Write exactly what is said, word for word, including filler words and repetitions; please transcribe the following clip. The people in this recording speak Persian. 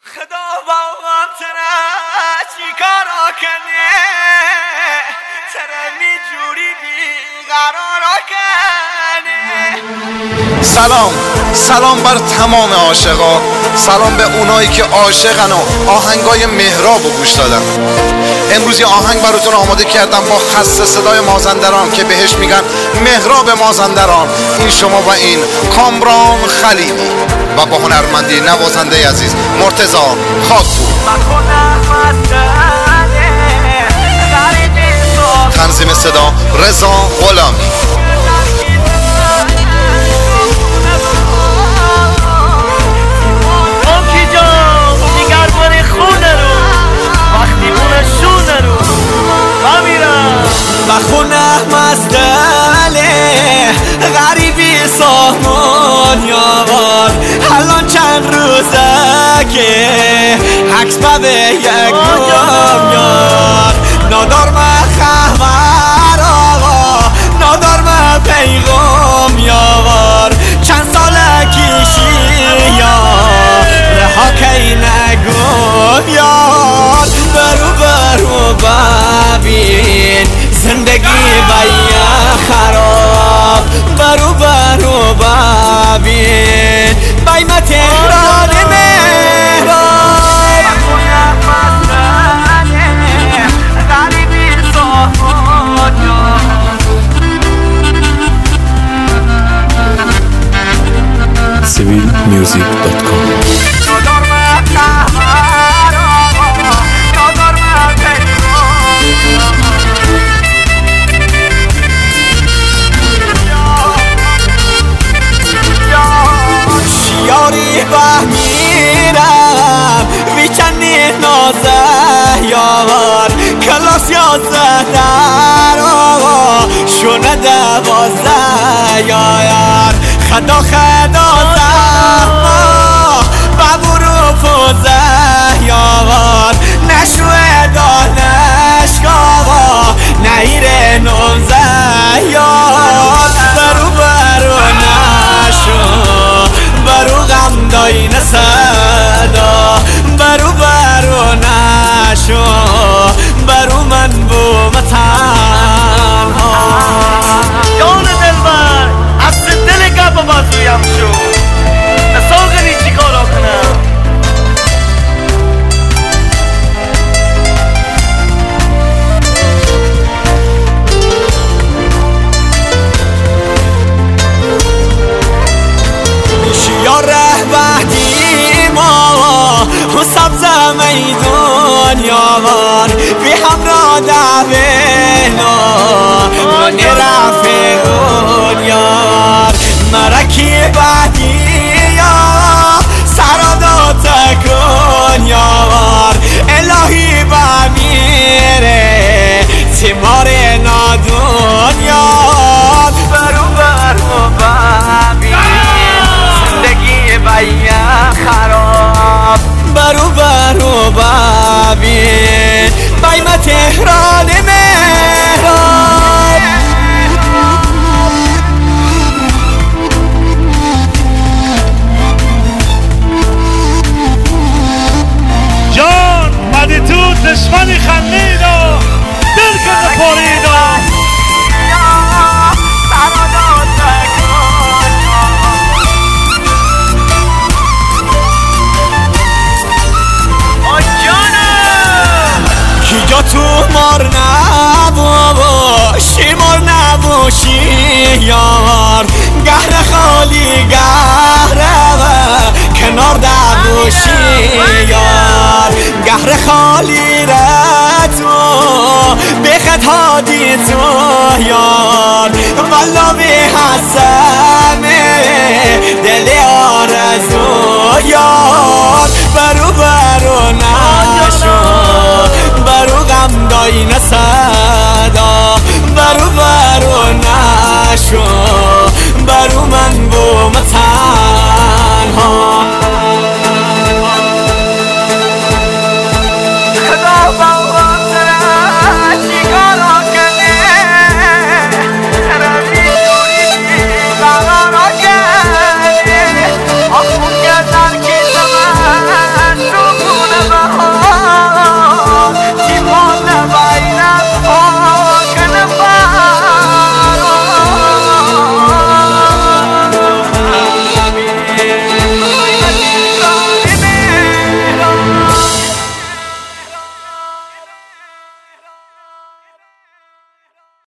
خدا باهم تره چی کارا کنه تره می جوری بیقرارا کنه. سلام سلام بر تمام عاشقا، سلام به اونایی که عاشقن و آهنگای مهراب رو گوش دادن. امروز یه آهنگ براتون آماده کردم با خسته صدای مازندران که بهش میگن مهراب مازندران. این شما و این کامران خلیلی و با هنرمندی نوازنده عزیز مرتضی خاکپور. تنظیم صدا رضا غلامی. بخونه مستله غریبی سامان یاوار الان چند روزه که حکس به یک گم یار نادار من خبر آقا نادار من پیغام یاوار چند ساله کشی یار رها کی نگم یار برو برو ببین زندگی باید خراب برو برو ببین بایم تهران مهراب غریبی صحبان سیویل میوزیک دات کام. یاری بمیرم ویچنی نازه یار کلاس یازده در آقا شونه دوازده یار خدا خدا زهما ببرو فوزه یار نشوه دانشگاه نهیر نوزه یار برو برو نشو برو غم داین صدا برو برو نشو برو من بوم تنها جان دلبر از دل گب بازویم شو نساغنی چی کارا کنم یا رهبهدی ما و سبز میدون یاوار بی همراه دوینا من رفیقون یار مرکی بدی یا سرادا تکون یاوار الهی بمیره تیمار نادون یار برو برو ببین باید خراب برو برو ببین بایم تهران مهراب. جان مدی تو دشمنی خندید و دل کنه پارید و یا تو مار نباشی مار نباشی یار گهر خالی گهره و کنار دباشی یار گهر خالی را تو بخط هادی تو یار والا به حسن